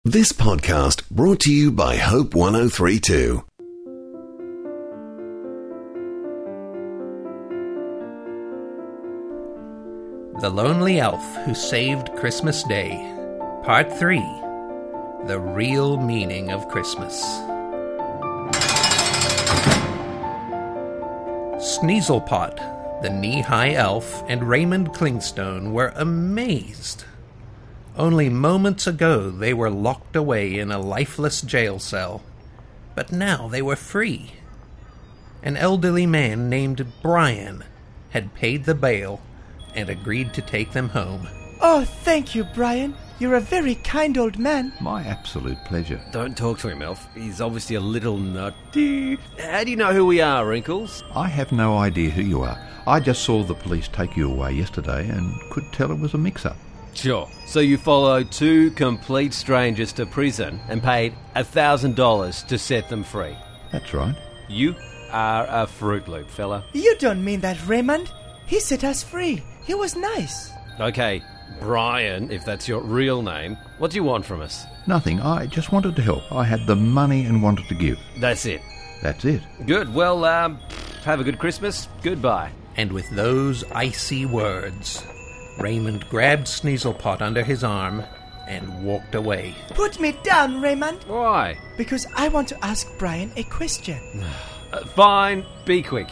This podcast brought to you by Hope 1032. The Lonely Elf Who Saved Christmas Day, Part 3, The Real Meaning of Christmas. Sneezlepot, the knee-high elf, and Raymond Clingstone were amazed. Only moments ago they were locked away in a lifeless jail cell, but now they were free. An elderly man named Brian had paid the bail and agreed to take them home. Oh, thank you, Brian. You're a very kind old man. My absolute pleasure. Don't talk to him, Elf. He's obviously a little nutty. How do you know who we are, Wrinkles? I have no idea who you are. I just saw the police take you away yesterday and could tell it was a mix-up. Sure. So you followed two complete strangers to prison and paid $1,000 to set them free. That's right. You are a Fruit Loop, fella. You don't mean that, Raymond. He set us free. He was nice. Okay, Brian, if that's your real name, what do you want from us? Nothing. I just wanted to help. I had the money and wanted to give. That's it. That's it. Good. Well, have a good Christmas. Goodbye. And with those icy words, Raymond grabbed Sneezlepot under his arm and walked away. Put me down, Raymond. Why? Because I want to ask Brian a question. Fine. Be quick.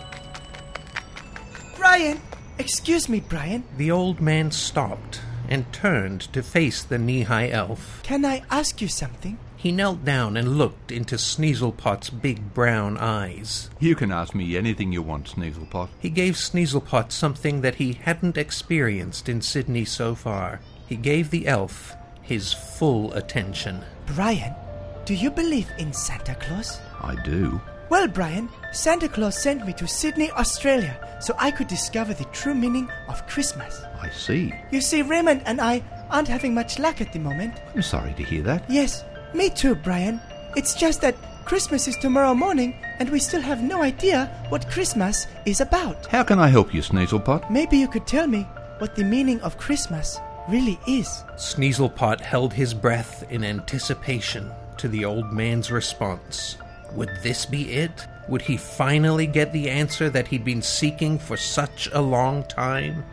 Brian! Excuse me, Brian. The old man stopped and turned to face the knee-high elf. Can I ask you something? He knelt down and looked into Sneezlepot's big brown eyes. You can ask me anything you want, Sneezlepot. He gave Sneezlepot something that he hadn't experienced in Sydney so far. He gave the elf his full attention. Brian, do you believe in Santa Claus? I do. Well, Brian, Santa Claus sent me to Sydney, Australia, so I could discover the true meaning of Christmas. I see. You see, Raymond and I aren't having much luck at the moment. I'm sorry to hear that. Yes, me too, Brian. It's just that Christmas is tomorrow morning and we still have no idea what Christmas is about. How can I help you, Sneezlepot? Maybe you could tell me what the meaning of Christmas really is. Sneezlepot held his breath in anticipation to the old man's response. Would this be it? Would he finally get the answer that he'd been seeking for such a long time?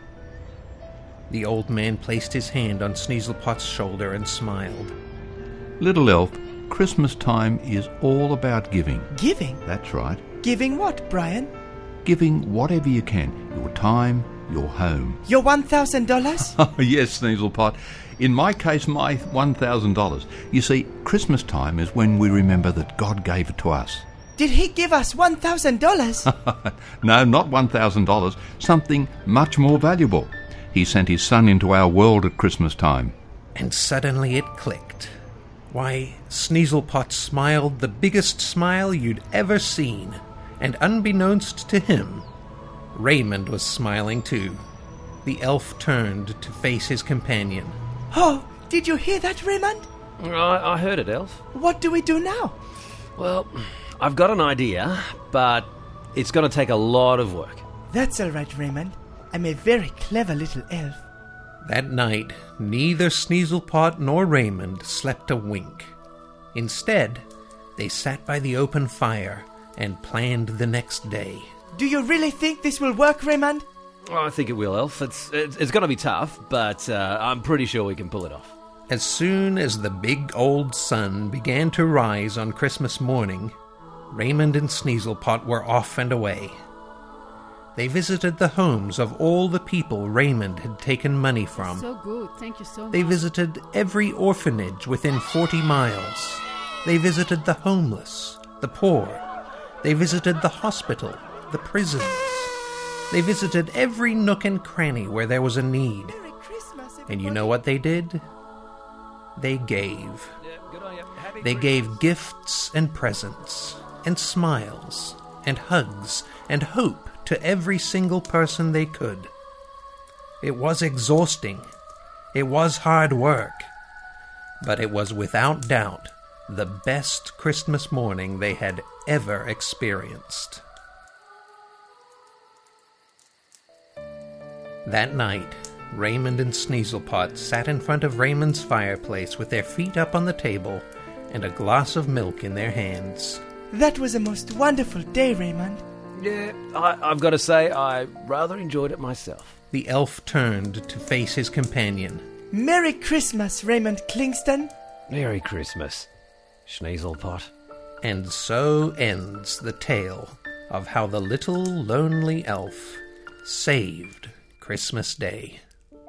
The old man placed his hand on Sneezlepot's shoulder and smiled. Little elf, Christmas time is all about giving. Giving? That's right. Giving what, Brian? Giving whatever you can. Your time, your home. Your $1,000? Oh, yes, Sneezlepot. In my case, my $1,000. You see, Christmas time is when we remember that God gave it to us. Did he give us $1,000? No, not $1,000. Something much more valuable. He sent his son into our world at Christmas time. And suddenly it clicked. Why, Sneezlepot smiled the biggest smile you'd ever seen. And unbeknownst to him, Raymond was smiling too. The elf turned to face his companion. Oh, did you hear that, Raymond? I heard it, Elf. What do we do now? Well, I've got an idea, but it's going to take a lot of work. That's all right, Raymond. I'm a very clever little elf. That night, neither Sneezlepot nor Raymond slept a wink. Instead, they sat by the open fire and planned the next day. Do you really think this will work, Raymond? Oh, I think it will, Elf. It's going to be tough, but I'm pretty sure we can pull it off. As soon as the big old sun began to rise on Christmas morning, Raymond and Sneezlepot were off and away. They visited the homes of all the people Raymond had taken money from. So good, thank you so much. They visited every orphanage within 40 miles. They visited the homeless, the poor. They visited the hospital, the prisons. They visited every nook and cranny where there was a need. Merry Christmas, everybody. And you know what they did? They gave. Good on you. Happy They Christmas. gave gifts and presents, and smiles, and hugs, and hope to every single person they could. It was exhausting. It was hard work. But it was without doubt the best Christmas morning they had ever experienced. That night, Raymond and Sneezelpot sat in front of Raymond's fireplace with their feet up on the table and a glass of milk in their hands. That was a most wonderful day, Raymond. Yeah, I've got to say, I rather enjoyed it myself. The elf turned to face his companion. Merry Christmas, Raymond Klingston. Merry Christmas, Sneezelpot. And so ends the tale of how the little lonely elf saved Christmas Day.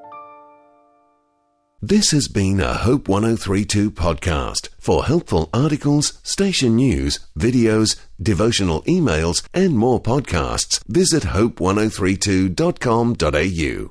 This has been a Hope 1032 podcast. For helpful articles, station news, videos, devotional emails, and more podcasts, visit hope1032.com.au.